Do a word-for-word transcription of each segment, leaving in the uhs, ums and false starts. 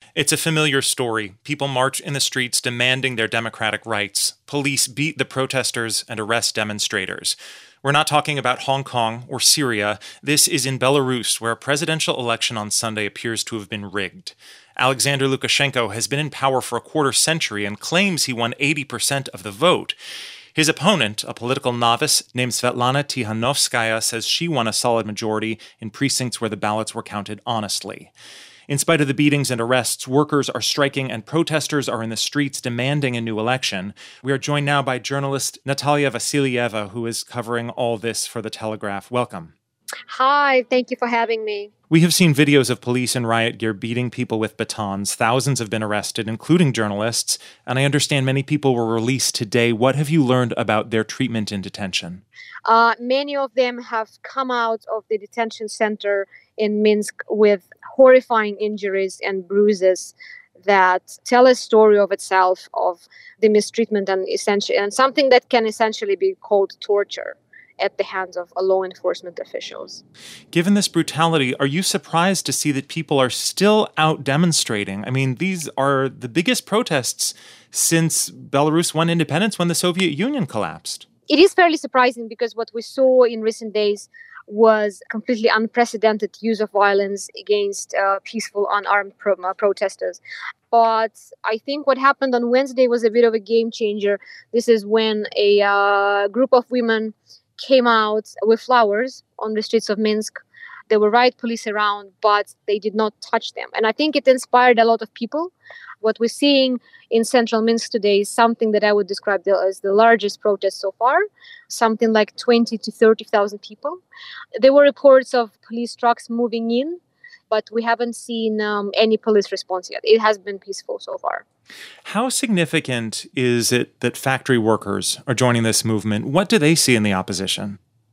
It's a familiar story. People march in the streets demanding their democratic rights. Police beat the protesters and arrest demonstrators. We're not talking about Hong Kong or Syria. This is in Belarus, where a presidential election on Sunday appears to have been rigged. Alexander Lukashenko has been in power for a quarter century and claims he won eighty percent of the vote. His opponent, a political novice named Svetlana Tikhanovskaya, says she won a solid majority in precincts where the ballots were counted honestly. In spite of the beatings and arrests, workers are striking and protesters are in the streets demanding a new election. We are joined now by journalist Natalia Vassilieva, who is covering all this for The Telegraph. Welcome. Hi, thank you for having me. We have seen videos of police in riot gear beating people with batons. Thousands have been arrested, including journalists, and I understand many people were released today. What have you learned about their treatment in detention? Uh, many of them have come out of the detention center in Minsk with horrifying injuries and bruises that tell a story of itself, of the mistreatment and essentially, and something that can essentially be called torture at the hands of law enforcement officials. Given this brutality, are you surprised to see that people are still out demonstrating? I mean, these are the biggest protests since Belarus won independence when the Soviet Union collapsed. It is fairly surprising because what we saw in recent days was completely unprecedented use of violence against uh, peaceful, unarmed pro- uh, protesters. But I think what happened on Wednesday was a bit of a game changer. This is when a uh, group of women came out with flowers on the streets of Minsk. There were riot police around, but they did not touch them. And I think it inspired a lot of people. What we're seeing in central Minsk today is something that I would describe as the largest protest so far, something like twenty to thirty thousand people. There were reports of police trucks moving in, but we haven't seen um, any police response yet. It has been peaceful so far. How significant is it that factory workers are joining this movement? What do they see in the opposition?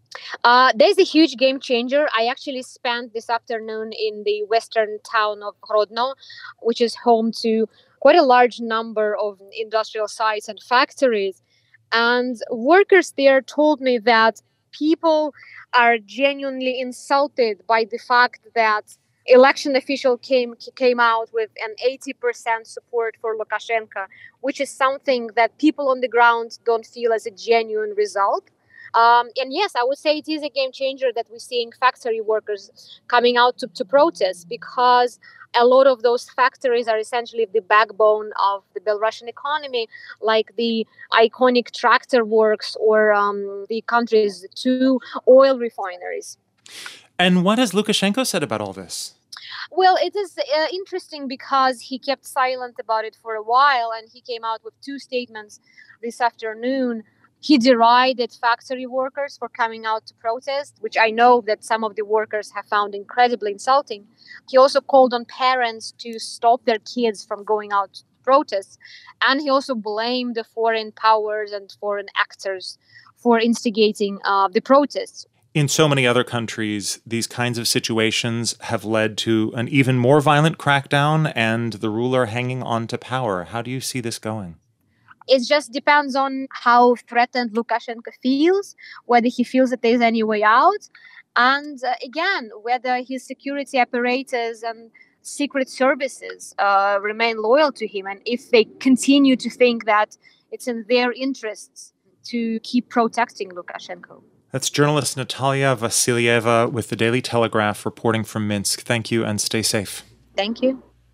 Uh, there's a huge game changer. I actually spent this afternoon in the western town of Grodno, which is home to quite a large number of industrial sites and factories. And workers there told me that people are genuinely insulted by the fact that election official came came out with an eighty percent support for Lukashenko, which is something that people on the ground don't feel as a genuine result. Um, and yes, I would say it is a game changer that we're seeing factory workers coming out to, to protest, because a lot of those factories are essentially the backbone of the Belarusian economy, like the iconic tractor works or um, the country's two oil refineries. And what has Lukashenko said about all this? Well, it is uh, interesting because he kept silent about it for a while, and he came out with two statements this afternoon. He derided factory workers for coming out to protest, which I know that some of the workers have found incredibly insulting. He also called on parents to stop their kids from going out to protest. And he also blamed the foreign powers and foreign actors for instigating uh, the protests. In so many other countries, these kinds of situations have led to an even more violent crackdown and the ruler hanging on to power. How do you see this going? It just depends on how threatened Lukashenko feels, whether he feels that there's any way out, and uh, again, whether his security apparatus and secret services uh, remain loyal to him, and if they continue to think that it's in their interests to keep protecting Lukashenko. That's journalist Natalia Vassilieva with The Daily Telegraph reporting from Minsk. Thank you and stay safe. Thank you.